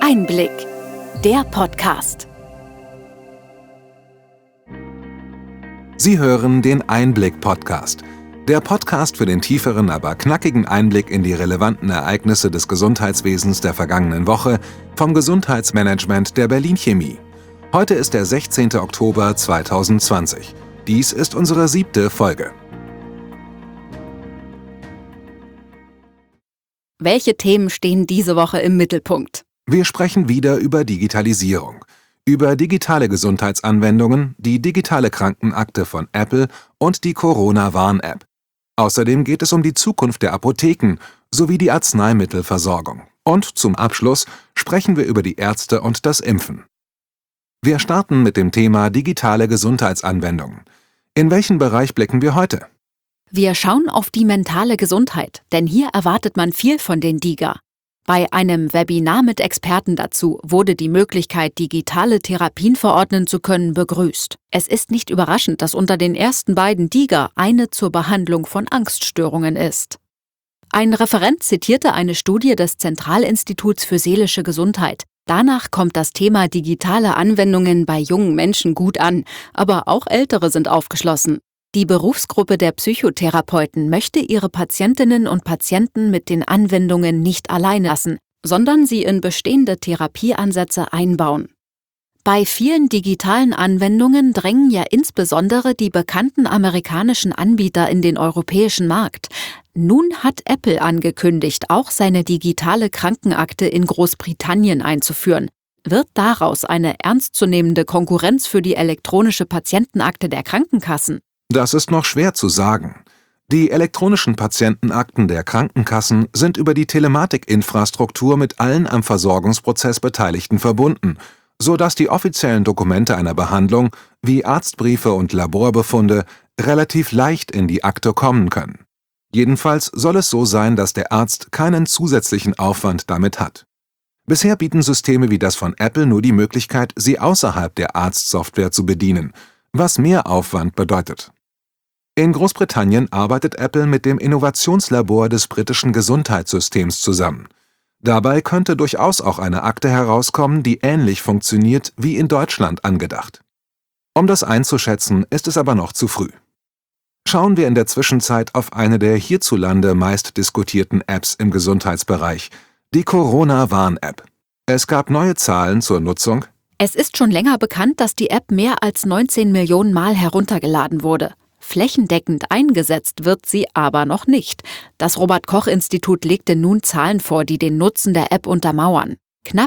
Einblick, der Podcast. Sie hören den Einblick-Podcast. Der Podcast für den tieferen, aber knackigen Einblick in die relevanten Ereignisse des Gesundheitswesens der vergangenen Woche vom Gesundheitsmanagement der Berlin Chemie. Heute ist der 16. Oktober 2020. Dies ist unsere 7. Folge. Welche Themen stehen diese Woche im Mittelpunkt? Wir sprechen wieder über Digitalisierung, über digitale Gesundheitsanwendungen, die digitale Krankenakte von Apple und die Corona-Warn-App. Außerdem geht es um die Zukunft der Apotheken sowie die Arzneimittelversorgung. Und zum Abschluss sprechen wir über die Ärzte und das Impfen. Wir starten mit dem Thema digitale Gesundheitsanwendungen. In welchen Bereich blicken wir heute? Wir schauen auf die mentale Gesundheit, denn hier erwartet man viel von den DiGA. Bei einem Webinar mit Experten dazu wurde die Möglichkeit, digitale Therapien verordnen zu können, begrüßt. Es ist nicht überraschend, dass unter den ersten beiden DiGA eine zur Behandlung von Angststörungen ist. Ein Referent zitierte eine Studie des Zentralinstituts für seelische Gesundheit. Danach kommt das Thema digitale Anwendungen bei jungen Menschen gut an, aber auch Ältere sind aufgeschlossen. Die Berufsgruppe der Psychotherapeuten möchte ihre Patientinnen und Patienten mit den Anwendungen nicht allein lassen, sondern sie in bestehende Therapieansätze einbauen. Bei vielen digitalen Anwendungen drängen ja insbesondere die bekannten amerikanischen Anbieter in den europäischen Markt. Nun hat Apple angekündigt, auch seine digitale Krankenakte in Großbritannien einzuführen. Wird daraus eine ernstzunehmende Konkurrenz für die elektronische Patientenakte der Krankenkassen? Das ist noch schwer zu sagen. Die elektronischen Patientenakten der Krankenkassen sind über die Telematikinfrastruktur mit allen am Versorgungsprozess Beteiligten verbunden, sodass die offiziellen Dokumente einer Behandlung, wie Arztbriefe und Laborbefunde, relativ leicht in die Akte kommen können. Jedenfalls soll es so sein, dass der Arzt keinen zusätzlichen Aufwand damit hat. Bisher bieten Systeme wie das von Apple nur die Möglichkeit, sie außerhalb der Arztsoftware zu bedienen, was mehr Aufwand bedeutet. In Großbritannien arbeitet Apple mit dem Innovationslabor des britischen Gesundheitssystems zusammen. Dabei könnte durchaus auch eine Akte herauskommen, die ähnlich funktioniert wie in Deutschland angedacht. Um das einzuschätzen, ist es aber noch zu früh. Schauen wir in der Zwischenzeit auf eine der hierzulande meist diskutierten Apps im Gesundheitsbereich, die Corona-Warn-App. Es gab neue Zahlen zur Nutzung. Es ist schon länger bekannt, dass die App mehr als 19 Millionen Mal heruntergeladen wurde. Flächendeckend eingesetzt wird sie aber noch nicht. Das Robert-Koch-Institut legte nun Zahlen vor, die den Nutzen der App untermauern. Knapp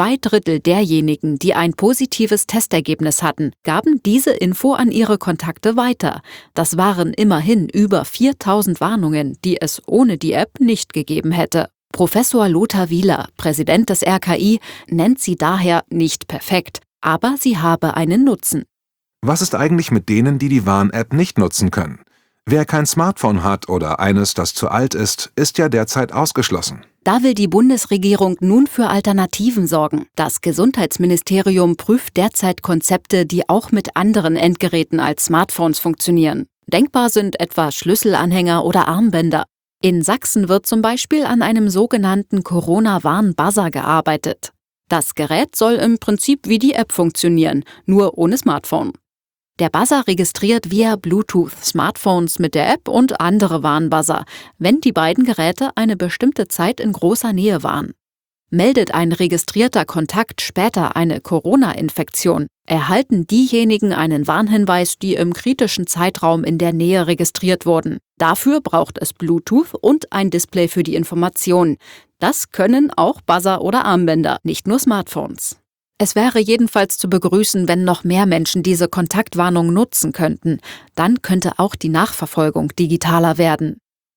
2/3 derjenigen, die ein positives Testergebnis hatten, gaben diese Info an ihre Kontakte weiter. Das waren immerhin über 4.000 Warnungen, die es ohne die App nicht gegeben hätte. Professor Lothar Wieler, Präsident des RKI, nennt sie daher nicht perfekt, aber sie habe einen Nutzen. Was ist eigentlich mit denen, die die Warn-App nicht nutzen können? Wer kein Smartphone hat oder eines, das zu alt ist ja derzeit ausgeschlossen. Da will die Bundesregierung nun für Alternativen sorgen. Das Gesundheitsministerium prüft derzeit Konzepte, die auch mit anderen Endgeräten als Smartphones funktionieren. Denkbar sind etwa Schlüsselanhänger oder Armbänder. In Sachsen wird zum Beispiel an einem sogenannten Corona-Warn-Buzzer gearbeitet. Das Gerät soll im Prinzip wie die App funktionieren, nur ohne Smartphone. Der Buzzer registriert via Bluetooth Smartphones mit der App und andere Warnbuzzer, wenn die beiden Geräte eine bestimmte Zeit in großer Nähe waren. Meldet ein registrierter Kontakt später eine Corona-Infektion, erhalten diejenigen einen Warnhinweis, die im kritischen Zeitraum in der Nähe registriert wurden. Dafür braucht es Bluetooth und ein Display für die Information. Das können auch Buzzer oder Armbänder, nicht nur Smartphones. Es wäre jedenfalls zu begrüßen, wenn noch mehr Menschen diese Kontaktwarnung nutzen könnten. Dann könnte auch die Nachverfolgung digitaler werden.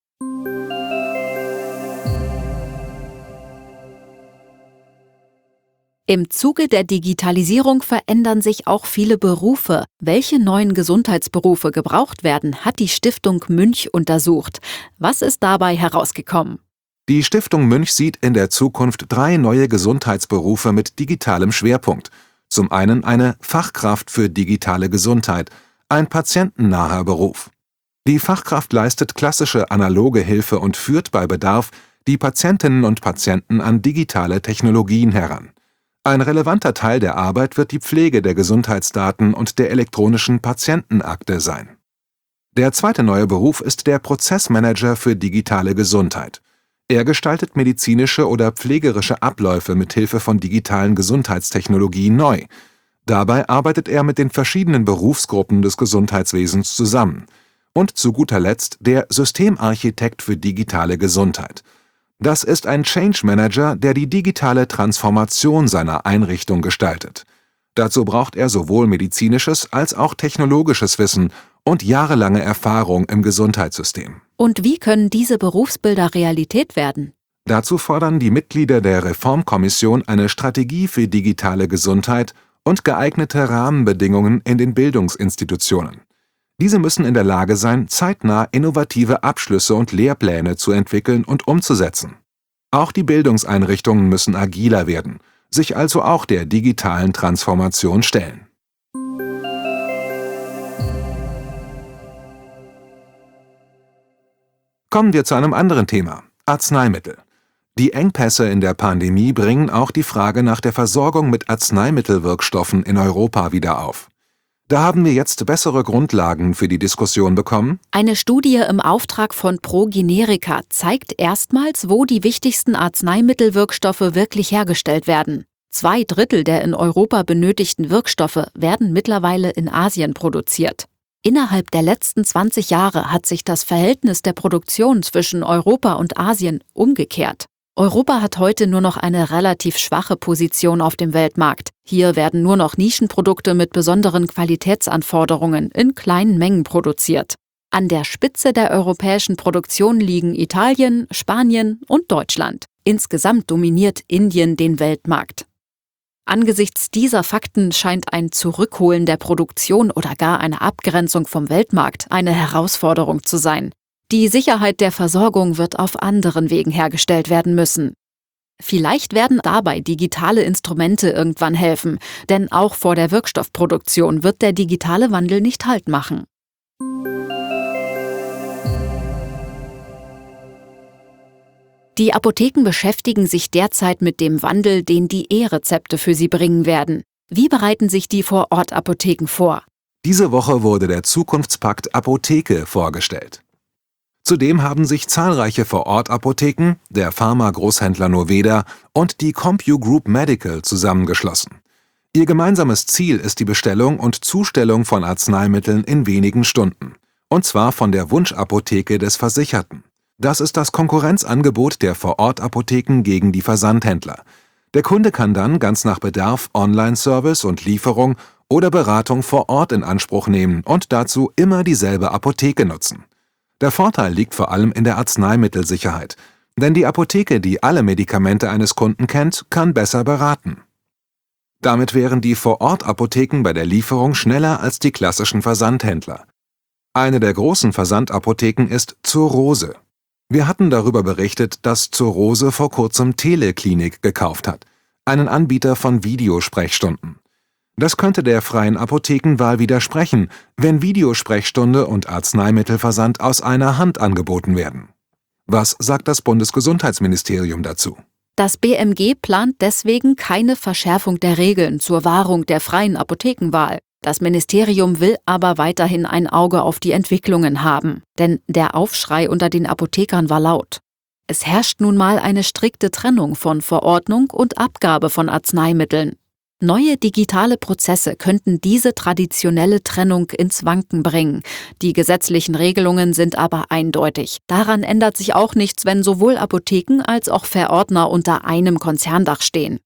Im Zuge der Digitalisierung verändern sich auch viele Berufe. Welche neuen Gesundheitsberufe gebraucht werden, hat die Stiftung Münch untersucht. Was ist dabei herausgekommen? Die Stiftung Münch sieht in der Zukunft 3 neue Gesundheitsberufe mit digitalem Schwerpunkt. Zum einen eine Fachkraft für digitale Gesundheit, ein patientennaher Beruf. Die Fachkraft leistet klassische analoge Hilfe und führt bei Bedarf die Patientinnen und Patienten an digitale Technologien heran. Ein relevanter Teil der Arbeit wird die Pflege der Gesundheitsdaten und der elektronischen Patientenakte sein. Der zweite neue Beruf ist der Prozessmanager für digitale Gesundheit. Er gestaltet medizinische oder pflegerische Abläufe mit Hilfe von digitalen Gesundheitstechnologien neu. Dabei arbeitet er mit den verschiedenen Berufsgruppen des Gesundheitswesens zusammen. Und zu guter Letzt der Systemarchitekt für digitale Gesundheit. Das ist ein Change Manager, der die digitale Transformation seiner Einrichtung gestaltet. Dazu braucht er sowohl medizinisches als auch technologisches Wissen und jahrelange Erfahrung im Gesundheitssystem. Und wie können diese Berufsbilder Realität werden? Dazu fordern die Mitglieder der Reformkommission eine Strategie für digitale Gesundheit und geeignete Rahmenbedingungen in den Bildungsinstitutionen. Diese müssen in der Lage sein, zeitnah innovative Abschlüsse und Lehrpläne zu entwickeln und umzusetzen. Auch die Bildungseinrichtungen müssen agiler werden, sich also auch der digitalen Transformation stellen. Kommen wir zu einem anderen Thema: Arzneimittel. Die Engpässe in der Pandemie bringen auch die Frage nach der Versorgung mit Arzneimittelwirkstoffen in Europa wieder auf. Da haben wir jetzt bessere Grundlagen für die Diskussion bekommen. Eine Studie im Auftrag von ProGenerica zeigt erstmals, wo die wichtigsten Arzneimittelwirkstoffe wirklich hergestellt werden. 2/3 der in Europa benötigten Wirkstoffe werden mittlerweile in Asien produziert. Innerhalb der letzten 20 Jahre hat sich das Verhältnis der Produktion zwischen Europa und Asien umgekehrt. Europa hat heute nur noch eine relativ schwache Position auf dem Weltmarkt. Hier werden nur noch Nischenprodukte mit besonderen Qualitätsanforderungen in kleinen Mengen produziert. An der Spitze der europäischen Produktion liegen Italien, Spanien und Deutschland. Insgesamt dominiert Indien den Weltmarkt. Angesichts dieser Fakten scheint ein Zurückholen der Produktion oder gar eine Abgrenzung vom Weltmarkt eine Herausforderung zu sein. Die Sicherheit der Versorgung wird auf anderen Wegen hergestellt werden müssen. Vielleicht werden dabei digitale Instrumente irgendwann helfen, denn auch vor der Wirkstoffproduktion wird der digitale Wandel nicht Halt machen. Die Apotheken beschäftigen sich derzeit mit dem Wandel, den die E-Rezepte für sie bringen werden. Wie bereiten sich die Vor-Ort-Apotheken vor? Diese Woche wurde der Zukunftspakt Apotheke vorgestellt. Zudem haben sich zahlreiche Vor-Ort-Apotheken, der Pharma-Großhändler Noveda und die CompuGroup Medical zusammengeschlossen. Ihr gemeinsames Ziel ist die Bestellung und Zustellung von Arzneimitteln in wenigen Stunden. Und zwar von der Wunschapotheke des Versicherten. Das ist das Konkurrenzangebot der Vor-Ort-Apotheken gegen die Versandhändler. Der Kunde kann dann ganz nach Bedarf Online-Service und Lieferung oder Beratung vor Ort in Anspruch nehmen und dazu immer dieselbe Apotheke nutzen. Der Vorteil liegt vor allem in der Arzneimittelsicherheit, denn die Apotheke, die alle Medikamente eines Kunden kennt, kann besser beraten. Damit wären die Vor-Ort-Apotheken bei der Lieferung schneller als die klassischen Versandhändler. Eine der großen Versandapotheken ist Zur Rose. Wir hatten darüber berichtet, dass Zur Rose vor kurzem Teleklinik gekauft hat, einen Anbieter von Videosprechstunden. Das könnte der freien Apothekenwahl widersprechen, wenn Videosprechstunde und Arzneimittelversand aus einer Hand angeboten werden. Was sagt das Bundesgesundheitsministerium dazu? Das BMG plant deswegen keine Verschärfung der Regeln zur Wahrung der freien Apothekenwahl. Das Ministerium will aber weiterhin ein Auge auf die Entwicklungen haben, denn der Aufschrei unter den Apothekern war laut. Es herrscht nun mal eine strikte Trennung von Verordnung und Abgabe von Arzneimitteln. Neue digitale Prozesse könnten diese traditionelle Trennung ins Wanken bringen. Die gesetzlichen Regelungen sind aber eindeutig. Daran ändert sich auch nichts, wenn sowohl Apotheken als auch Verordner unter einem Konzerndach stehen.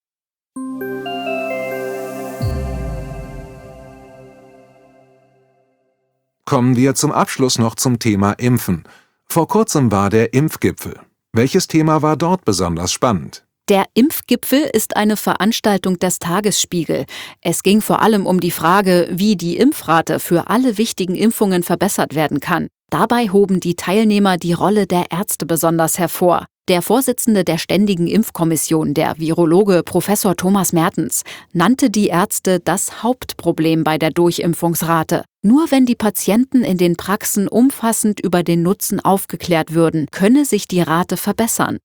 Kommen wir zum Abschluss noch zum Thema Impfen. Vor kurzem war der Impfgipfel. Welches Thema war dort besonders spannend? Der Impfgipfel ist eine Veranstaltung des Tagesspiegel. Es ging vor allem um die Frage, wie die Impfrate für alle wichtigen Impfungen verbessert werden kann. Dabei hoben die Teilnehmer die Rolle der Ärzte besonders hervor. Der Vorsitzende der Ständigen Impfkommission, der Virologe Professor Thomas Mertens, nannte die Ärzte das Hauptproblem bei der Durchimpfungsrate. Nur wenn die Patienten in den Praxen umfassend über den Nutzen aufgeklärt würden, könne sich die Rate verbessern.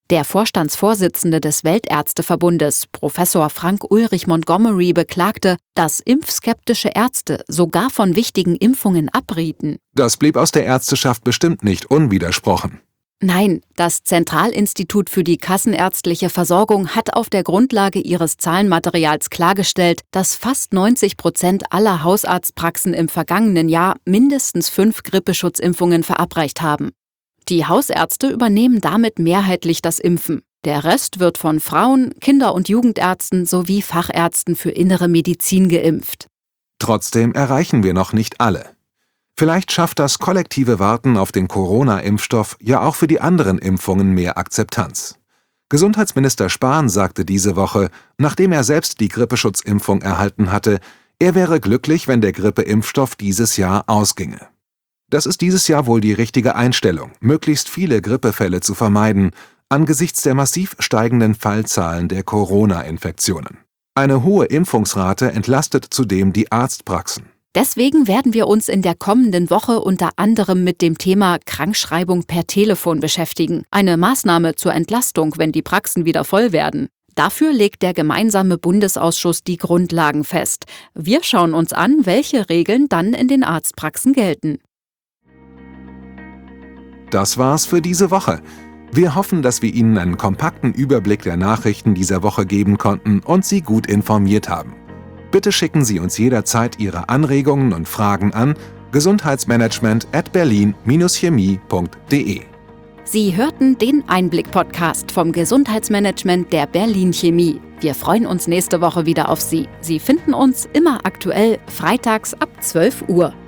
Der Vorstandsvorsitzende des Weltärzteverbundes, Professor Frank Ulrich Montgomery, beklagte, dass impfskeptische Ärzte sogar von wichtigen Impfungen abrieten. Das blieb aus der Ärzteschaft bestimmt nicht unwidersprochen. Nein, das Zentralinstitut für die kassenärztliche Versorgung hat auf der Grundlage ihres Zahlenmaterials klargestellt, dass fast 90% aller Hausarztpraxen im vergangenen Jahr mindestens 5 Grippeschutzimpfungen verabreicht haben. Die Hausärzte übernehmen damit mehrheitlich das Impfen. Der Rest wird von Frauen-, Kinder- und Jugendärzten sowie Fachärzten für innere Medizin geimpft. Trotzdem erreichen wir noch nicht alle. Vielleicht schafft das kollektive Warten auf den Corona-Impfstoff ja auch für die anderen Impfungen mehr Akzeptanz. Gesundheitsminister Spahn sagte diese Woche, nachdem er selbst die Grippeschutzimpfung erhalten hatte, er wäre glücklich, wenn der Grippeimpfstoff dieses Jahr ausginge. Das ist dieses Jahr wohl die richtige Einstellung, möglichst viele Grippefälle zu vermeiden, angesichts der massiv steigenden Fallzahlen der Corona-Infektionen. Eine hohe Impfungsrate entlastet zudem die Arztpraxen. Deswegen werden wir uns in der kommenden Woche unter anderem mit dem Thema Krankschreibung per Telefon beschäftigen. Eine Maßnahme zur Entlastung, wenn die Praxen wieder voll werden. Dafür legt der gemeinsame Bundesausschuss die Grundlagen fest. Wir schauen uns an, welche Regeln dann in den Arztpraxen gelten. Das war's für diese Woche. Wir hoffen, dass wir Ihnen einen kompakten Überblick der Nachrichten dieser Woche geben konnten und Sie gut informiert haben. Bitte schicken Sie uns jederzeit Ihre Anregungen und Fragen an gesundheitsmanagement@berlin-chemie.de. Sie hörten den Einblick-Podcast vom Gesundheitsmanagement der Berlin Chemie. Wir freuen uns nächste Woche wieder auf Sie. Sie finden uns immer aktuell freitags ab 12 Uhr.